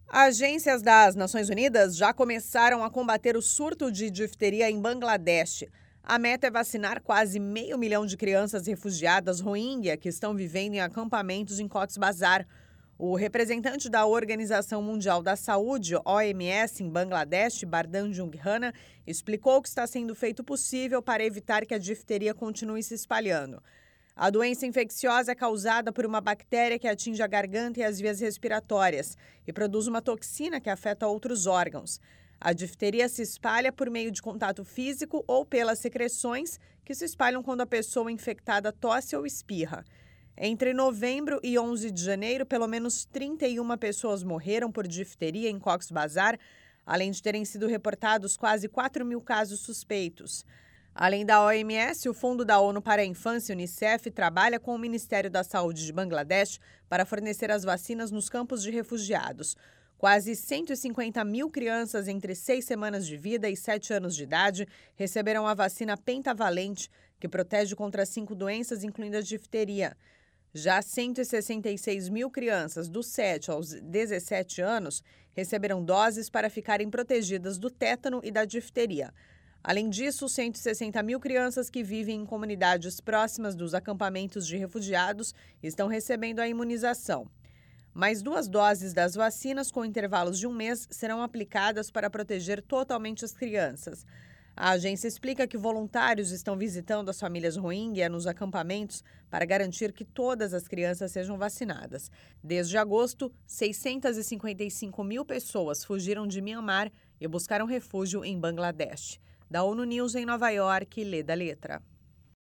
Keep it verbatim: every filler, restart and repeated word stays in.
Agências das Nações Unidas já começaram a combater o surto de difteria em Bangladesh. A meta é vacinar quase meio milhão de crianças refugiadas Rohingya que estão vivendo em acampamentos em Cox's Bazar. O representante da Organização Mundial da Saúde, O M S, em Bangladesh, Bardhan Junghanna, explicou que está sendo feito possível para evitar que a difteria continue se espalhando. A doença infecciosa é causada por uma bactéria que atinge a garganta e as vias respiratórias e produz uma toxina que afeta outros órgãos. A difteria se espalha por meio de contato físico ou pelas secreções, que se espalham quando a pessoa infectada tosse ou espirra. Entre novembro e onze de janeiro, pelo menos trinta e uma pessoas morreram por difteria em Cox's Bazar, além de terem sido reportados quase quatro mil casos suspeitos. Além da O M S, o Fundo da ONU para a Infância, Unicef, trabalha com o Ministério da Saúde de Bangladesh para fornecer as vacinas nos campos de refugiados. Quase cento e cinquenta mil crianças entre seis semanas de vida e sete anos de idade receberam a vacina pentavalente, que protege contra cinco doenças, incluindo a difteria. Já cento e sessenta e seis mil crianças dos sete aos dezessete anos receberam doses para ficarem protegidas do tétano e da difteria. Além disso, cento e sessenta mil crianças que vivem em comunidades próximas dos acampamentos de refugiados estão recebendo a imunização. Mais duas doses das vacinas, com intervalos de um mês, serão aplicadas para proteger totalmente as crianças. A agência explica que voluntários estão visitando as famílias Rohingya nos acampamentos para garantir que todas as crianças sejam vacinadas. Desde agosto, seiscentas e cinquenta e cinco mil pessoas fugiram de Myanmar e buscaram refúgio em Bangladesh. Da ONU News em Nova York, Leda Letra.